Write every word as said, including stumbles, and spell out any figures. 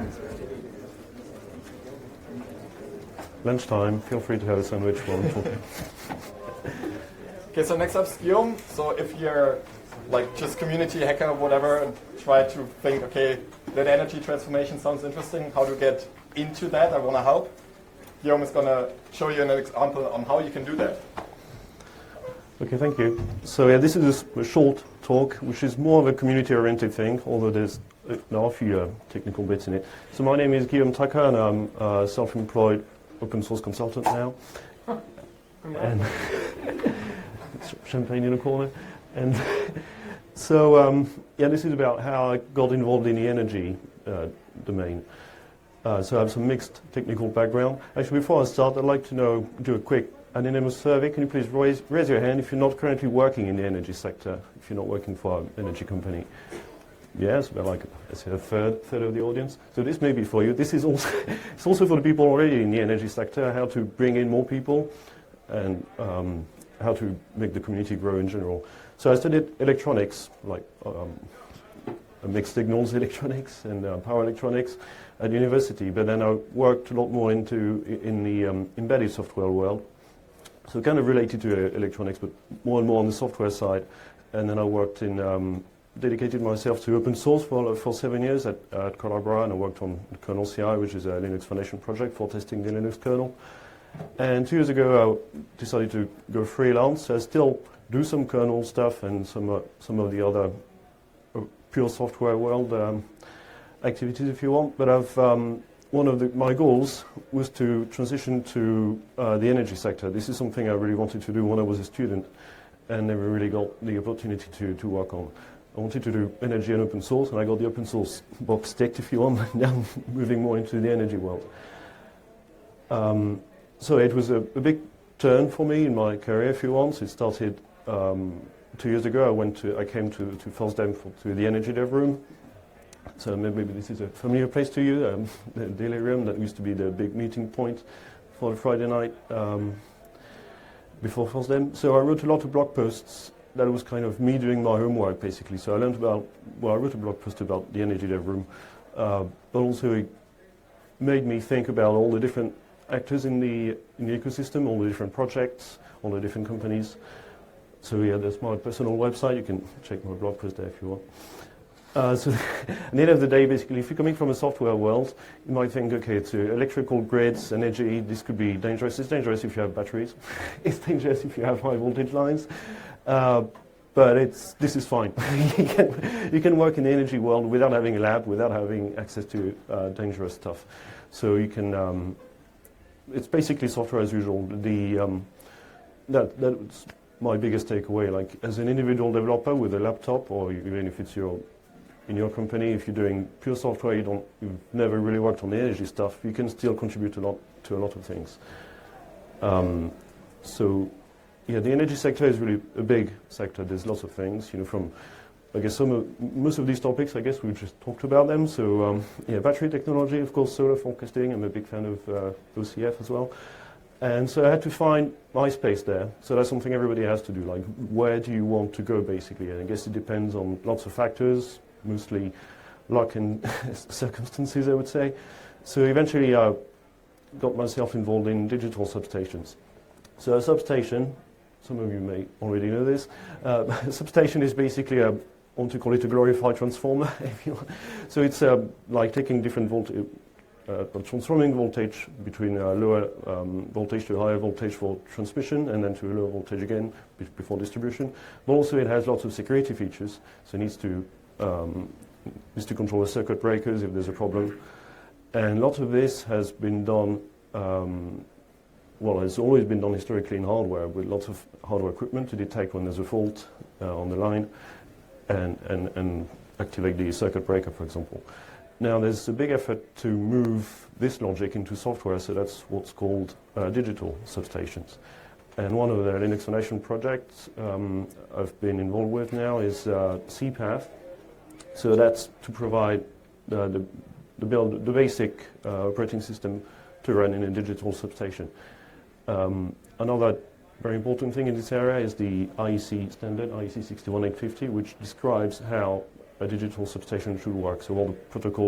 Lunchtime, feel free to have a sandwich while I'm talking. Okay, so next up's Guillaume. So if you're like just community hacker or whatever and try to think, okay, that energy transformation sounds interesting, how to get into that, I want to help. Guillaume is going to show you an example on how you can do that. Okay, thank you. So yeah, this is a short talk, which is more of a community-oriented thing, although there's uh, there are a few uh, technical bits in it. So my name is Guillaume Tucker, and I'm a self-employed open source consultant now. And champagne in a corner. And so um, yeah, this is about how I got involved in the energy uh, domain. Uh, so I have some mixed technical background. Actually, before I start, I'd like to know, do a quick anonymous survey. Can you please raise, raise your hand if you're not currently working in the energy sector, if you're not working for an energy company? Yes, about like I say a third, third of the audience. So this may be for you. This is also it's also for the people already in the energy sector, how to bring in more people and um, how to make the community grow in general. So I studied electronics, like um, mixed signals electronics and uh, power electronics at university, but then I worked a lot more into in the um, embedded software world. So kind of related to uh, electronics, but more and more on the software side. And then I worked in, um, dedicated myself to open source for for seven years at, at Collabora, and I worked on Kernel C I, which is a Linux Foundation project for testing the Linux kernel. And two years ago, I decided to go freelance. I still do some kernel stuff and some uh, some of the other uh, pure software world um, activities, if you want. But I've um, one of the, my goals was to transition to uh, the energy sector. This is something I really wanted to do when I was a student, and never really got the opportunity to to work on. I wanted to do energy and open source, and I got the open source box ticked, if you want. Now moving more into the energy world. Um, So it was a, a big turn for me in my career, if you want. It started um, two years ago. I went to, I came to to FOSDEM for, to the Energy Dev Room. So maybe this is a familiar place to you, um, the Delirium. That used to be the big meeting point for the Friday night um, before FOSDEM. So I wrote a lot of blog posts. That was kind of me doing my homework, basically. So I learned about, well, I wrote a blog post about the Energy Dev Room, uh, but also it made me think about all the different actors in the in the ecosystem, all the different projects, all the different companies. So yeah, there's my personal website. You can check my blog post there if you want. Uh, so at the end of the day, basically, if you're coming from a software world, you might think, okay, it's uh, electrical grids, energy, this could be dangerous. It's dangerous if you have batteries. It's dangerous if you have high voltage lines. Uh, but it's this is fine. you, can, you can work in the energy world without having a lab, without having access to uh, dangerous stuff. So you can... Um, It's basically software as usual. The um, that that's my biggest takeaway. Like as an individual developer with a laptop, or even if it's your in your company, if you're doing pure software, you don't you've never really worked on the energy stuff. You can still contribute a lot to a lot of things. Um, so yeah, the energy sector is really a big sector. There's lots of things, you know, from I guess some of, most of these topics, I guess we've just talked about them. So um, yeah, battery technology, of course, solar forecasting. I'm a big fan of uh, O C F as well. And so I had to find my space there. So that's something everybody has to do. Like, where do you want to go, basically? And I guess it depends on lots of factors, mostly luck and circumstances, I would say. So eventually I got myself involved in digital substations. So a substation, some of you may already know this, uh, a substation is basically a I want to call it a glorified transformer, if you want. So it's uh, like taking different voltage, uh, transforming voltage between a lower um, voltage to a higher voltage for transmission, and then to a lower voltage again before distribution. But also it has lots of security features, so it needs to um, needs to control the circuit breakers if there's a problem. And lots of this has been done. Um, well, it's always been done historically in hardware, with lots of hardware equipment to detect when there's a fault uh, on the line. And, and, and activate the circuit breaker, for example. Now, there's a big effort to move this logic into software, so that's what's called uh, digital substations. And one of the Linux Foundation projects um, I've been involved with now is uh, C PATH. So that's to provide uh, the, the, build, the basic uh, operating system to run in a digital substation. Um, another very important thing in this area is the I E C standard, I E C six one eight fifty, which describes how a digital substation should work. So all the protocols